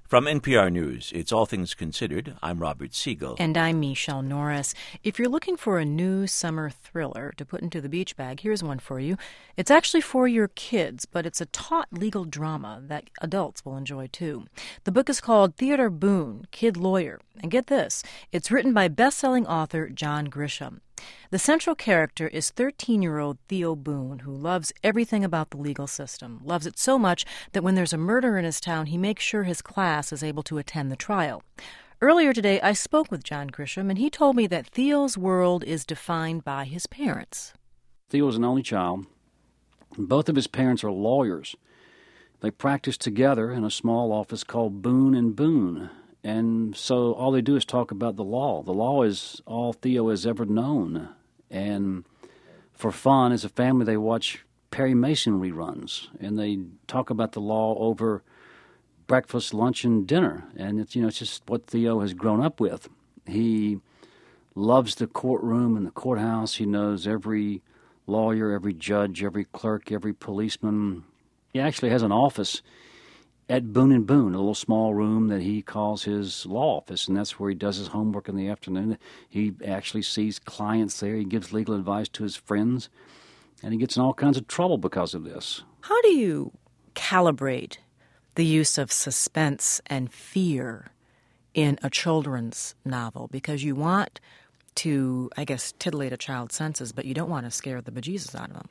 From NPR News, it's All Things Considered. I'm Robert Siegel. And I'm Michelle Norris. If you're looking for a new summer thriller to put into the beach bag, here's one for you. It's actually for your kids, but it's a taut legal drama that adults will enjoy too. The book is called Theodore Boone, Kid Lawyer. And get this, it's written by best-selling author John Grisham. The central character is 13-year-old Theo Boone, who loves everything about the legal system, loves it so much that when there's a murder in his town, he makes sure his class is able to attend the trial. Earlier today, I spoke with John Grisham, and he told me that Theo's world is defined by his parents. Theo is an only child. Both of his parents are lawyers. They practice together in a small office called Boone and Boone. And so all they do is talk about the law. The law is all Theo has ever known. And for fun, as a family, they watch Perry Mason reruns. And they talk about the law over breakfast, lunch, and dinner. And it's just what Theo has grown up with. He loves the courtroom and the courthouse. He knows every lawyer, every judge, every clerk, every policeman. He actually has an office at Boone and Boone, a little small room that he calls his law office, and that's where he does his homework in the afternoon. He actually sees clients there. He gives legal advice to his friends, and he gets in all kinds of trouble because of this. How do you calibrate the use of suspense and fear in a children's novel? Because you want to, I guess, titillate a child's senses, but you don't want to scare the bejesus out of them.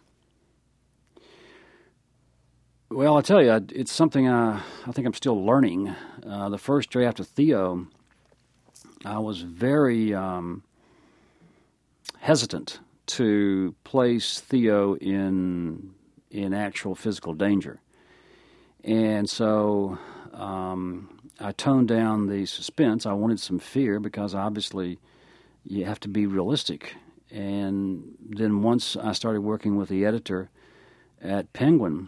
Well, I tell you, it's something I think I'm still learning. The first draft of Theo, I was very hesitant to place Theo in actual physical danger. And so I toned down the suspense. I wanted some fear because obviously you have to be realistic. And then once I started working with the editor at Penguin,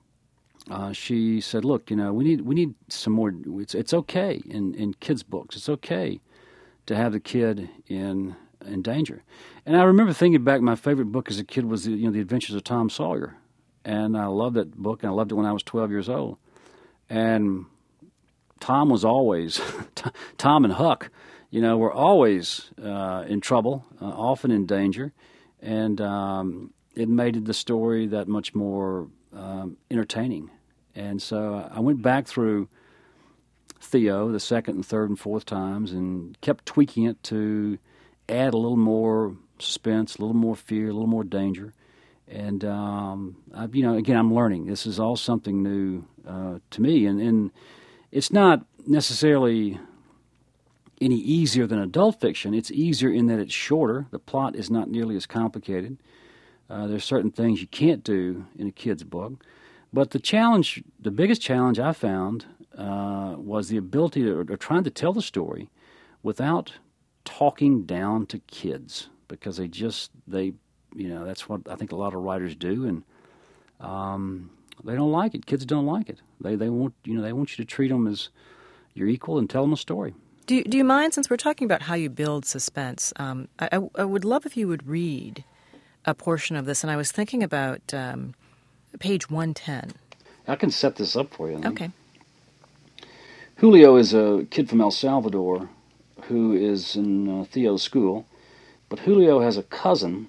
she said, "Look, we need some more. It's okay in kids' books. It's okay to have the kid in danger." And I remember thinking back, my favorite book as a kid was the Adventures of Tom Sawyer, and I loved that book, and I loved it when I was 12 years old. And Tom was always Tom and Huck, were always in trouble, often in danger, and it made the story that much more entertaining. And so I went back through Theo the second and third and fourth times and kept tweaking it to add a little more suspense, a little more fear, a little more danger. And, again, I'm learning. This is all something new to me. And it's not necessarily any easier than adult fiction. It's easier in that it's shorter. The plot is not nearly as complicated. There's certain things you can't do in a kid's book. But the biggest challenge I found was the ability to trying to tell the story without talking down to kids, because that's what I think a lot of writers do, and they don't like it. Kids don't like it. They want you to treat them as your equal and tell them a story. Do you mind, since we're talking about how you build suspense? I would love if you would read a portion of this, and I was thinking about page 110. I can set this up for you. Okay. Julio is a kid from El Salvador who is in Theo's school, but Julio has a cousin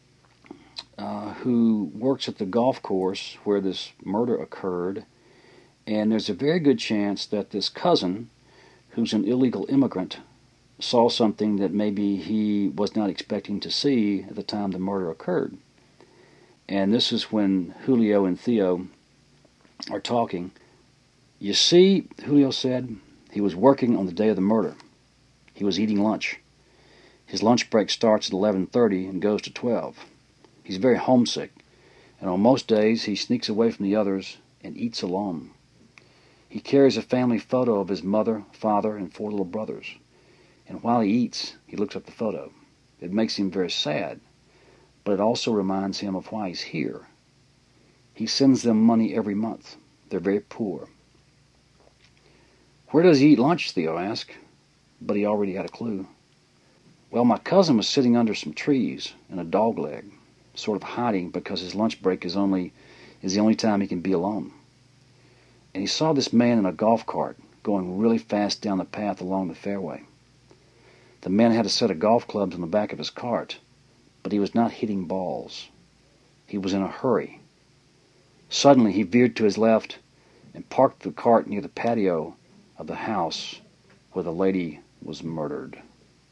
who works at the golf course where this murder occurred, and there's a very good chance that this cousin, who's an illegal immigrant, saw something that maybe he was not expecting to see at the time the murder occurred. And this is when Julio and Theo are talking. "You see," Julio said, "he was working on the day of the murder. He was eating lunch. His lunch break starts at 11:30 and goes to 12. He's very homesick, and on most days he sneaks away from the others and eats alone. He carries a family photo of his mother, father, and 4 little brothers. And while he eats, he looks at the photo. It makes him very sad, but it also reminds him of why he's here. He sends them money every month. They're very poor." "Where does he eat lunch?" Theo asked, but he already had a clue. "Well, my cousin was sitting under some trees in a dogleg, sort of hiding because his lunch break is the only time he can be alone. And he saw this man in a golf cart going really fast down the path along the fairway. The man had a set of golf clubs on the back of his cart, but he was not hitting balls. He was in a hurry. Suddenly he veered to his left and parked the cart near the patio of the house where the lady was murdered.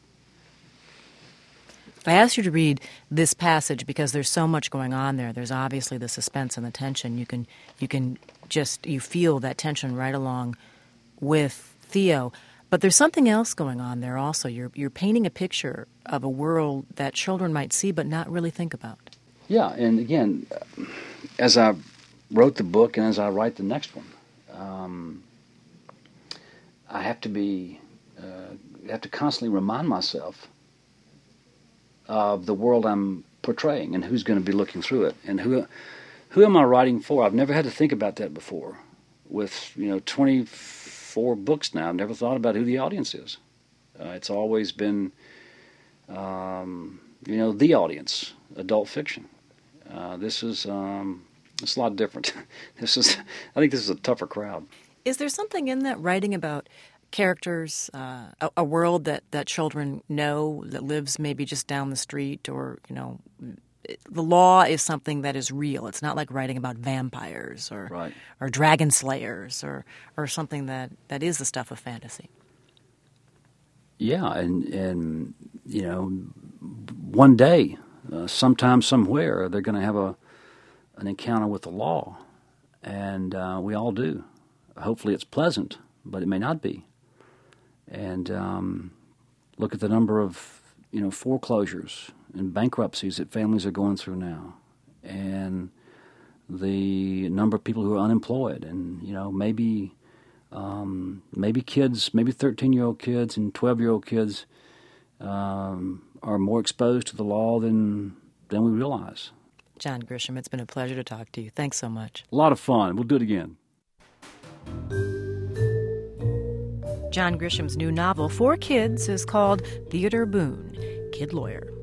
I asked you to read this passage because there's so much going on there. There's obviously the suspense and the tension. You feel that tension right along with Theo. But there's something else going on there also. You're painting a picture of a world that children might see but not really think about. Yeah, and again, as I wrote the book and as I write the next one, I have to constantly remind myself of the world I'm portraying and who's going to be looking through it and who am I writing for. I've never had to think about that before. With 24 books now, I've never thought about who the audience is. It's always been the audience, adult fiction. This is it's a lot different. I think this is a tougher crowd. Is there something in that writing about characters, a world that children know that lives maybe just down the street, or the law is something that is real. It's not like writing about vampires or dragon slayers or something that is the stuff of fantasy. Yeah, and one day, sometime, somewhere, they're going to have an encounter with the law, and we all do. Hopefully, it's pleasant, but it may not be. And look at the number of foreclosures and bankruptcies that families are going through now, and the number of people who are unemployed, and maybe kids, maybe 13-year-old kids and 12-year-old kids are more exposed to the law than we realize. John Grisham, it's been a pleasure to talk to you. Thanks so much. A lot of fun. We'll do it again. John Grisham's new novel for kids is called Theodore Boone, Kid Lawyer.